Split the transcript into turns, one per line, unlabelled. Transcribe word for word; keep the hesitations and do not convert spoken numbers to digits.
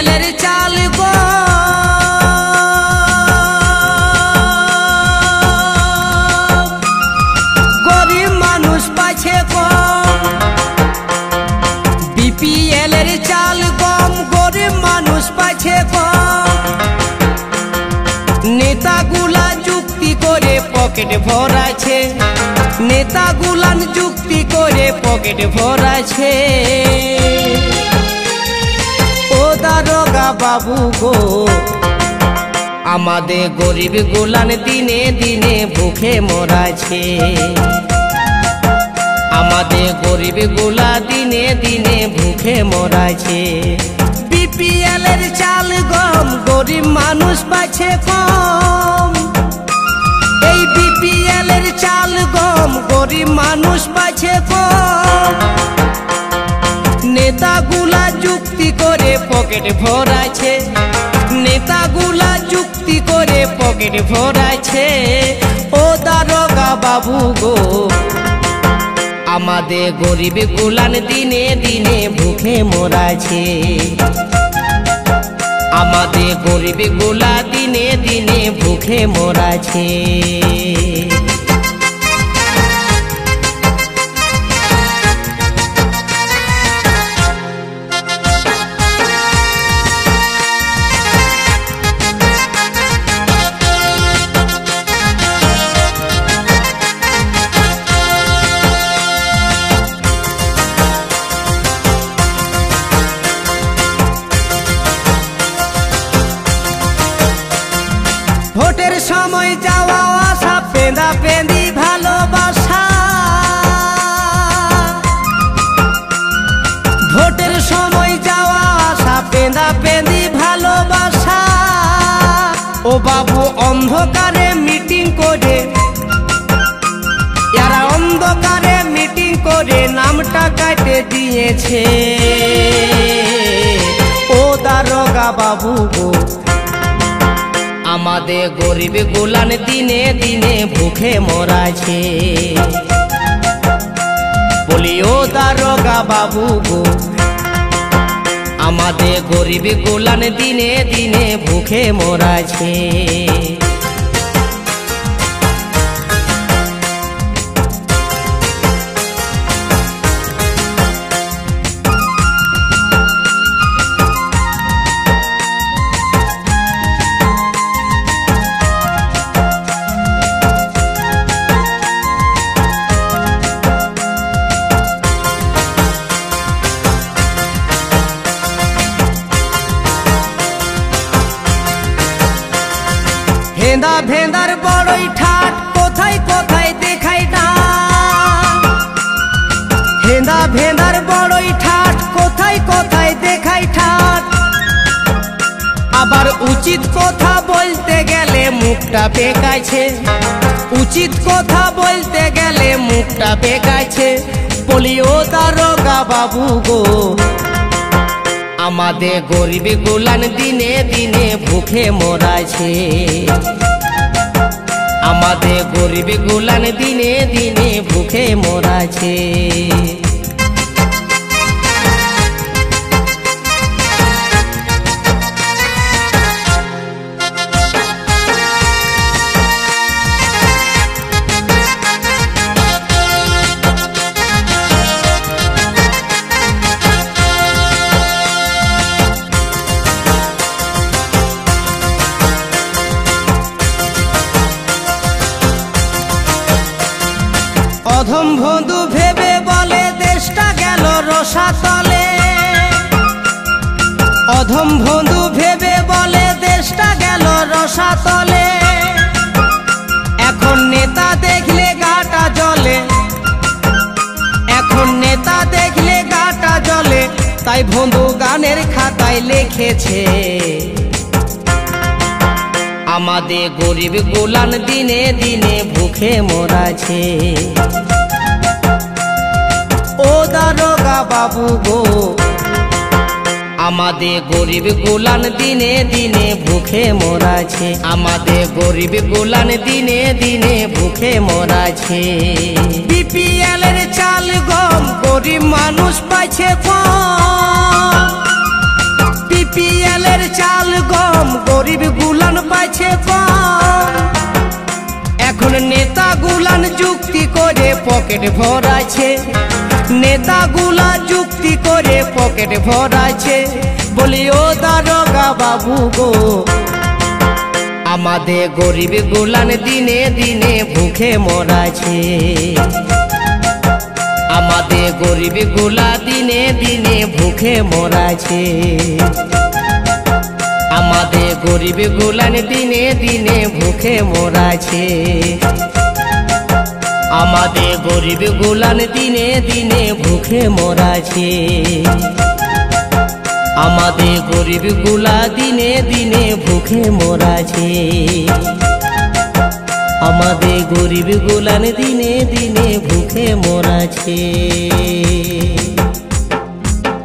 বিপিএলের চাল গো গরিব মানুষ পাচ্ছে কম, বিপিএলের চাল গম গরিব মানুষ পাচ্ছে কম। নেতাগুলা যুক্তি করে পকেট ভরাছে, নেতাগুলান যুক্তি করে পকেট ভরাছে। ও দারোগা বাবু গো, আমাদের গরিব গুলান দিনে দিনে ভুখে মরাছে, আমাদের গরিব গুলা দিনে দিনে ভুখে মরাছে। বিপিএলের চাল গম গরিব মানুষ পাচ্ছে কম, এই বিপিএলের চাল গম গরিব মানুষ পাচ্ছে কম। নেতাগুলা যুক্তি করে পকেট ভরাছে, নেতাগুলা যুক্তি করে পকেট ভরাছে। ও দারোগা বাবু গো, আমাদের গরিব গুলান দিনে দিনে ভুখে মরাছে, আমাদের গরিব গুলা দিনে দিনে ভুখে মরাছে। ভোটের সময় যাওয়া আসা পেঁদা পেঁদি ভালোবাসা, ভোটের সময় যাওয়া আসা পেঁদা পেঁদি ভালোবাসা। ও বাবু অন্ধকারে মিটিং করে, এরা অন্ধকারে মিটিং করে নামটা কাটে দিয়েছে। ও দারোগা বাবু গো, আমাদের গরিব গুলান দিনে দিনে ভুখে মরাছে। বলি ও দারোগা বাবু গো, আমাদের গরিব গুলান দিনে দিনে ভুখে মরাছে। ভেন্দা ভেন্দার বড়ই ঠাট কোথায় কোথায় দেখাই না, ভেন্দা ভেন্দার বড়ই ঠাট কোথায় কোথায় দেখাই ঠাট। আবার উচিত কথা বলতে গেলে মুখটা বেঁকাছে, উচিত কথা বলতে গেলে মুখটা বেঁকাছে। বলি ও দারোগা বাবু গো, আমাদের গরিব গুলান দিনে দিনে ভুখে মরাছে, আমাদের গরিব গুলান দিনে দিনে ভুখে মরাছে। অধম বন্ধু ভেবে বলে দেশটা গেল রসাতলে, অধম বন্ধু ভেবে বলে দেশটা গেল রসাতলে। এখন নেতা দেখলে গাটা জ্বলে, এখন নেতা দেখলে গাটা জ্বলে। তাই বন্ধু গানের খাতায় লিখেছে, আমাদের গরিব গুলান দিনে দিনে ভুখে মরাছে। ও দারোগা বাবু গো, আমাদের গরিব গুলান দিনে দিনে ভুখে মরাছে, আমাদের গরিব গুলান দিনে দিনে ভুখে মরাছে। বিপিএলের চাল গম গরিব মানুষ পাইছে কম, বিপিএল আছে কম। এখন নেতা গুলান যুক্তি করে পকেট ভরাছে, নেতা গুলা যুক্তি করে পকেট ভরাছে। বলি ও দারোগা বাবু গো, আমাদের গরিব গুলান দিনে দিনে ভুখে মরাছে। আমাদের গরিব গুলা দিনে দিনে ভুখে মরাছে। আমাদের গরিব গুলান দিনে দিনে ভুখে মরাছে। আমাদের গরিব গুলান দিনে দিনে ভুখে মরাছে। আমাদের গরিব গুলা দিনে দিনে ভুখে মরাছে। আমাদের গরিব গুলান দিনে দিনে ভুখে মরাছে।